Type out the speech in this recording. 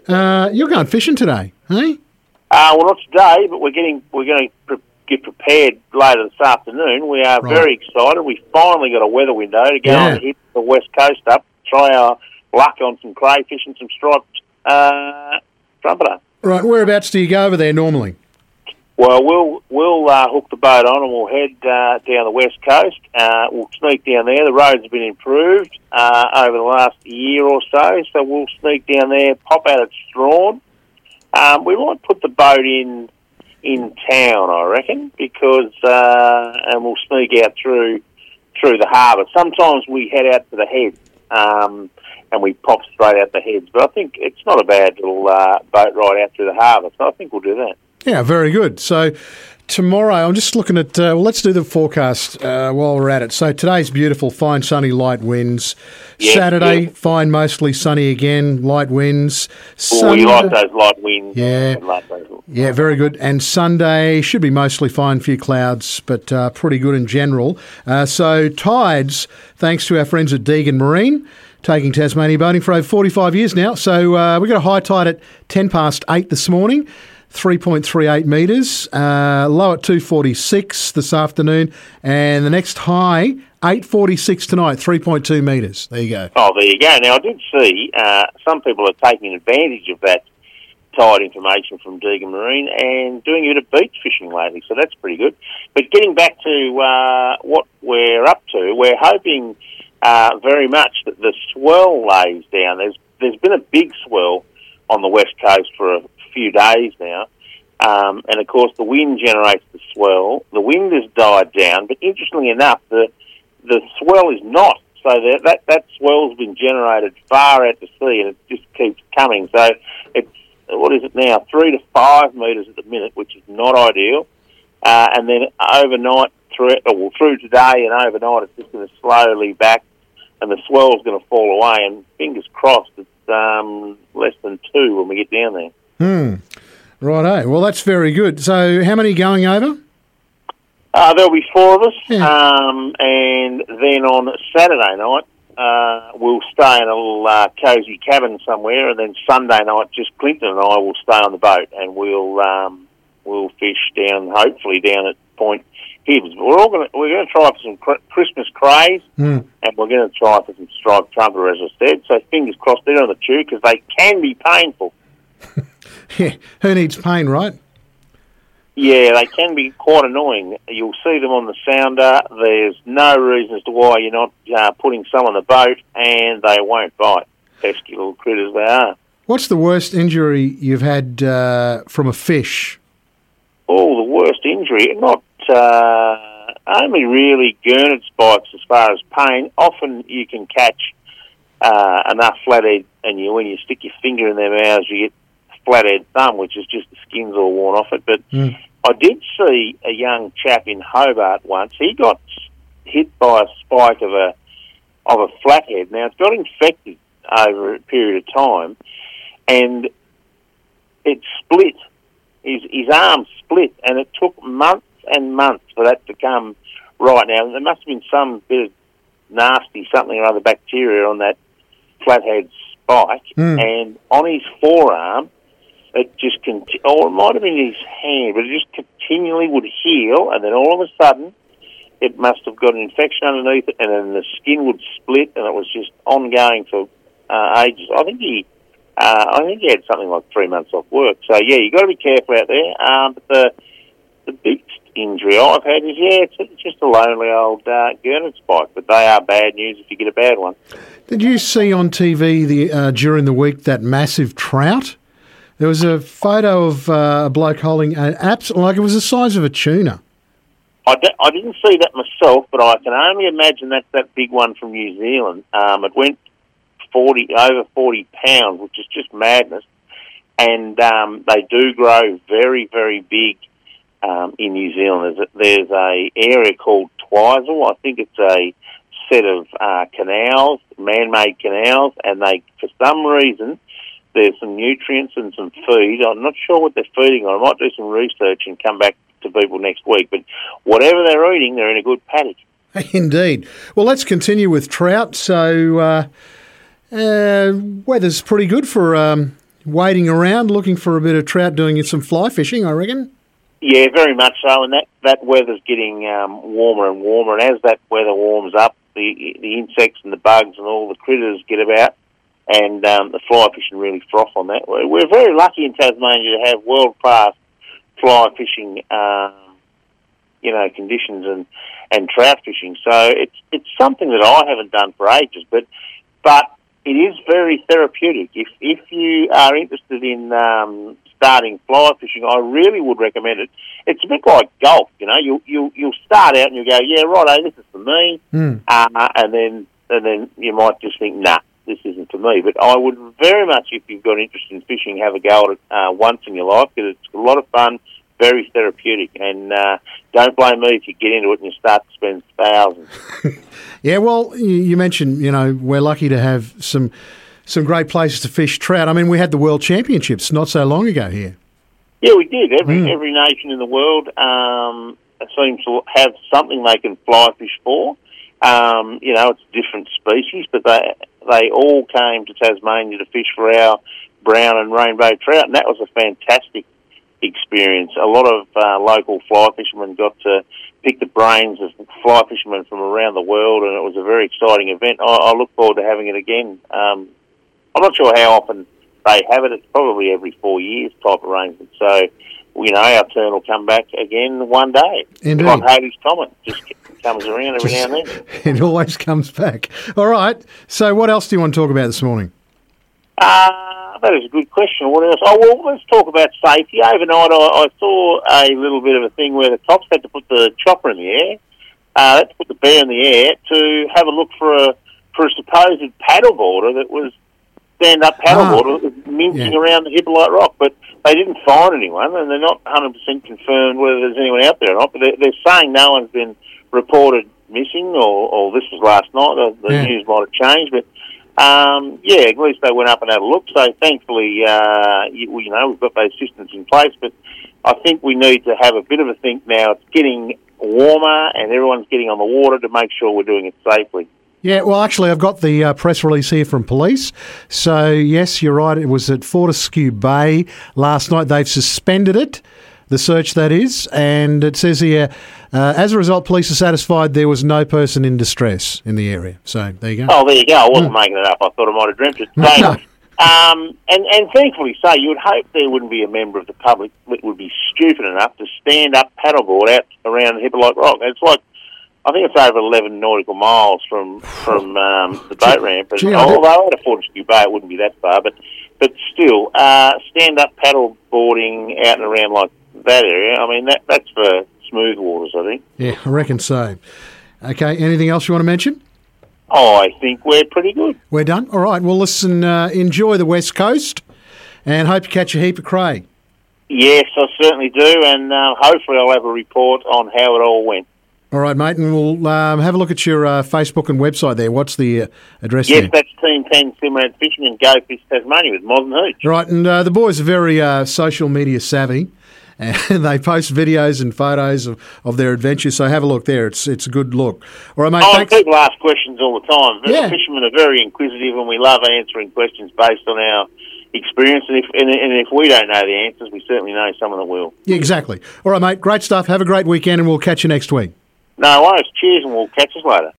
You're going fishing today, eh? Well, not today, but we're going to get prepared later this afternoon. We are very excited. We finally got a weather window to go and hit the west coast up, try our luck on some crayfish and some striped trumpeter. Right, whereabouts do you go over there normally? Well, we'll hook the boat on and we'll head down the west coast. We'll sneak down there. The roads have been improved over the last year or so we'll sneak down there, pop out at Strawn. We might put the boat in town, I reckon, because and we'll sneak out through the harbour. Sometimes we head out to the heads and we pop straight out the heads, but I think it's not a bad little boat ride out through the harbour, so I think we'll do that. Yeah, very good. So tomorrow, I'm just looking at, let's do the forecast while we're at it. So today's beautiful, fine, sunny, light winds. Yes, Saturday, fine, mostly sunny again, light winds. We like those light winds. Yeah, yeah, very good. And Sunday should be mostly fine, few clouds, but pretty good in general. So tides, thanks to our friends at Deegan Marine, taking Tasmania boating for over 45 years now. So we got a high tide at 8:10 this morning. 3.38 metres, low at 2.46 this afternoon, and the next high, 8.46 tonight, 3.2 metres. There you go. Oh, there you go. Now, I did see some people are taking advantage of that tide information from Deegan Marine and doing a bit of beach fishing lately, so that's pretty good. But getting back to what we're up to, we're hoping very much that the swell lays down. There's been a big swell on the west coast for a few days now, and of course the wind generates the swell. The wind has died down, but interestingly enough, the swell is not. So that swell's been generated far out to sea, and it just keeps coming. So it's, what is it now, 3 to 5 metres at the minute, which is not ideal. And then overnight, through today and overnight, it's just going to slowly back, and the swell's going to fall away. And fingers crossed, it's less than 2 when we get down there. Righto. Well, that's very good. So how many going over? There'll be 4 of us. Yeah. And then on Saturday night, we'll stay in a little cosy cabin somewhere, and then Sunday night, just Clinton and I will stay on the boat, and we'll fish hopefully down at Point Hibbs. We're going to try for some Christmas crays, and we're going to try for some striped trumpeter, as I said. So fingers crossed there on the tube, because they can be painful. Yeah, who needs pain, right? Yeah, they can be quite annoying. You'll see them on the sounder. There's no reason as to why you're not putting some on the boat, and they won't bite. Pesky little critters they are. What's the worst injury you've had from a fish? Oh, the worst injury? Not only really gurnard spikes as far as pain. Often you can catch enough flathead, and when you stick your finger in their mouths, you get flathead thumb, which is just the skin's all worn off it. But I did see a young chap in Hobart once. He got hit by a spike of a flathead. Now, it got infected over a period of time, and it split. His arm split, and it took months and months for that to come right. Now, there must have been some bit of nasty something or other bacteria on that flathead spike, and on his forearm, it just or it might have been his hand, but it just continually would heal, and then all of a sudden, it must have got an infection underneath it, and then the skin would split, and it was just ongoing for ages. I think he had something like 3 months off work. So yeah, you got to be careful out there. But the biggest injury I've had is it's just a lonely old gurnard spike. But they are bad news if you get a bad one. Did you see on TV during the week that massive trout? There was a photo of a bloke holding an like it was the size of a tuna. I didn't see that myself, but I can only imagine that's that big one from New Zealand. It went over 40 pounds, which is just madness. And they do grow very, very big in New Zealand. There's a area called Twizel. I think it's a set of canals, man-made canals, and they, for some reason, there's some nutrients and some feed. I'm not sure what they're feeding on. I might do some research and come back to people next week. But whatever they're eating, they're in a good paddock. Indeed. Well, let's continue with trout. So weather's pretty good for waiting around, looking for a bit of trout, doing some fly fishing, I reckon. Yeah, very much so, and that weather's getting warmer and warmer, and as that weather warms up, the insects and the bugs and all the critters get about, and the fly fishing really froth on that. We're very lucky in Tasmania to have world-class fly fishing, conditions and trout fishing. So it's something that I haven't done for ages, but it is very therapeutic. If you are interested in starting fly fishing, I really would recommend it. It's a bit like golf, You'll start out and you go, yeah, righto, this is for me, and then you might just think, nah, this isn't for me. But I would very much, if you've got interest in fishing, have a go at it once in your life, because it's a lot of fun, very therapeutic, and don't blame me if you get into it and you start to spend thousands. Yeah, well, you mentioned, we're lucky to have some great places to fish trout. I mean, we had the World Championships not so long ago here. Yeah, we did. Every nation in the world seems to have something they can fly fish for. It's different species, but they all came to Tasmania to fish for our brown and rainbow trout, and that was a fantastic experience. A lot of local fly fishermen got to pick the brains of fly fishermen from around the world, and it was a very exciting event. I look forward to having it again. I'm not sure how often they have it. It's probably every 4 years type arrangement. So, our turn will come back again one day. Indeed. Like Halley's Comet, just comes around every now and then. It always comes back. All right. So what else do you want to talk about this morning? That is a good question. What else? Oh, well, let's talk about safety. Overnight, I saw a little bit of a thing where the cops had to put the chopper in the air, had to put the bear in the air to have a look for a supposed paddleboarder that was stand-up paddleboarder that was mincing around the Hippolyte Rock, but they didn't find anyone, and they're not 100% confirmed whether there's anyone out there or not, but they're saying no one's been reported missing, or this was last night, the news might have changed, but at least they went up and had a look. So thankfully, we've got those systems in place. But I think we need to have a bit of a think now. It's getting warmer, and everyone's getting on the water to make sure we're doing it safely. Yeah, well, actually, I've got the press release here from police. So yes, you're right. It was at Fortescue Bay last night. They've suspended it. The search, that is, and it says here, as a result, police are satisfied there was no person in distress in the area. So there you go. Oh, there you go. I wasn't making it up. I thought I might have dreamt it. So, and thankfully so, you would hope there wouldn't be a member of the public that would be stupid enough to stand up paddleboard out around Hippolyte Rock. It's like, I think it's over 11 nautical miles from the boat ramp. Although at a Fortescue Bay, it wouldn't be that far, but still, stand up paddleboarding out and around like that area, I mean, that's for smooth waters, I think. Yeah, I reckon so. Okay, anything else you want to mention? Oh, I think we're pretty good. We're done? All right, well, listen, enjoy the West Coast and hope you catch a heap of cray. Yes, I certainly do, and hopefully I'll have a report on how it all went. All right, mate, and we'll have a look at your Facebook and website there. What's the address there? Yes, that's Team 10 Simrad Fishing and Go Fish Tasmania with Moz and Hooch. All right, and the boys are very social media savvy. And they post videos and photos of their adventures, so have a look there. It's a good look. All right, mate. Thanks. People ask questions all the time. Yeah. Fishermen are very inquisitive, and we love answering questions based on our experience. And if we don't know the answers, we certainly know someone that will. Yeah, exactly. All right, mate. Great stuff. Have a great weekend, and we'll catch you next week. No worries. Cheers, and we'll catch us later.